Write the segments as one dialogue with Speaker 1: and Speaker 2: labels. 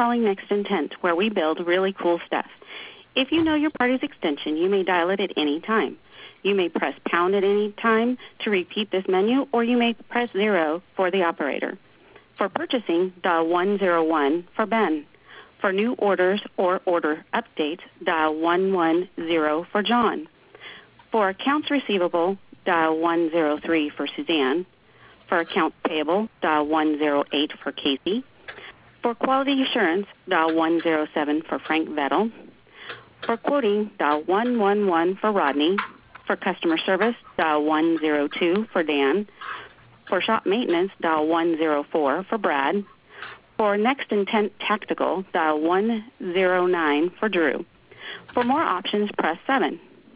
Speaker 1: calling Next Intent, where we build really cool stuff. If you know your party's extension, you may dial it at any time. You may press pound at any time to repeat this menu, or you may press 0 for the operator. For purchasing, dial 101 for Ben. For new orders or order updates, dial 110 for John. For accounts receivable, dial 103 for Suzanne. For accounts payable, dial 108 for Casey. For quality assurance, dial 107 for Frank Vettel. For quoting, dial 111 for Rodney. For customer service, dial 102 for Dan. For shop maintenance, dial 104 for Brad. For Next Intent Tactical, dial 109 for Drew. For more options, press 7.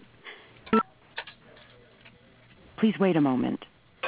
Speaker 2: Please wait a moment.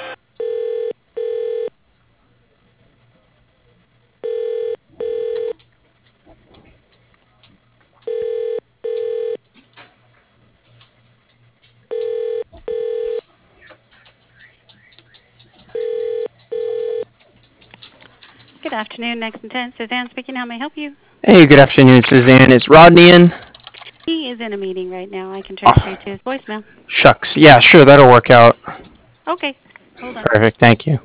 Speaker 1: Good afternoon, Next Intent. Suzanne speaking. How may I help you?
Speaker 3: Hey, good afternoon, Suzanne. Is Rodney in?
Speaker 1: He is in a meeting right now. I can transfer you to his voicemail.
Speaker 3: Shucks. Yeah, sure, that'll work out.
Speaker 1: Okay. Hold on.
Speaker 3: Perfect, thank you.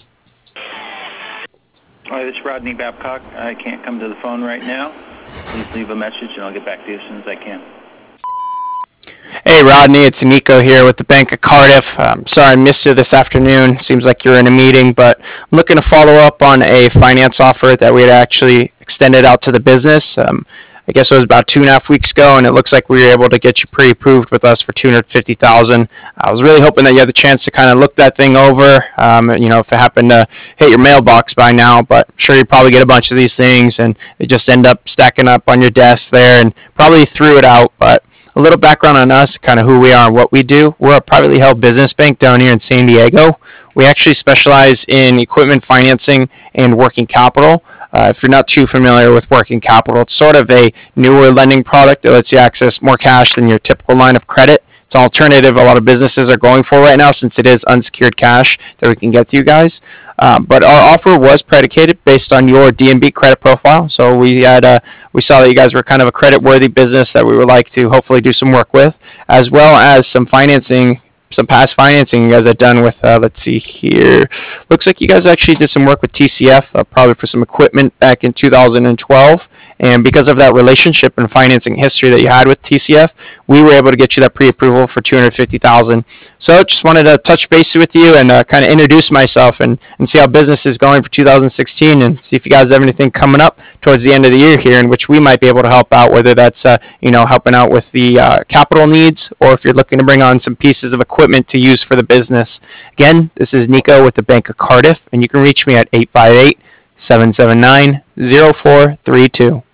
Speaker 4: Hi, this is Rodney Babcock. I can't come to the phone right now. Please leave a message and I'll get back to you as soon as I can.
Speaker 3: Hey, Rodney, it's Nico here with the Bank of Cardiff. Sorry I missed you this afternoon. Seems like you're in a meeting, but I'm looking to follow up on a finance offer that we had actually extended out to the business. I guess it was about 2.5 weeks ago, and it looks like we were able to get you pre-approved with us for $250,000. I was really hoping that you had the chance to kind of look that thing over, if it happened to hit your mailbox by now, but I'm sure you probably get a bunch of these things, and they just end up stacking up on your desk there, and probably threw it out. But a little background on us, kind of who we are and what we do. We're a privately held business bank down here in San Diego. We actually specialize in equipment financing and working capital. If you're not too familiar with working capital, it's sort of a newer lending product that lets you access more cash than your typical line of credit. It's an alternative a lot of businesses are going for right now, since it is unsecured cash that we can get to you guys. But our offer was predicated based on your D&B credit profile. So we saw that you guys were kind of a credit-worthy business that we would like to hopefully do some work with, as well as some past financing you guys had done with, let's see here. Looks like you guys actually did some work with TCF, probably for some equipment back in 2012. And because of that relationship and financing history that you had with TCF, we were able to get you that pre-approval for $250,000. So just wanted to touch base with you and kind of introduce myself and see how business is going for 2016, and see if you guys have anything coming up towards the end of the year here in which we might be able to help out, whether that's helping out with the capital needs, or if you're looking to bring on some pieces of equipment to use for the business. Again, this is Nico with the Bank of Cardiff, and you can reach me at 858-779-0432.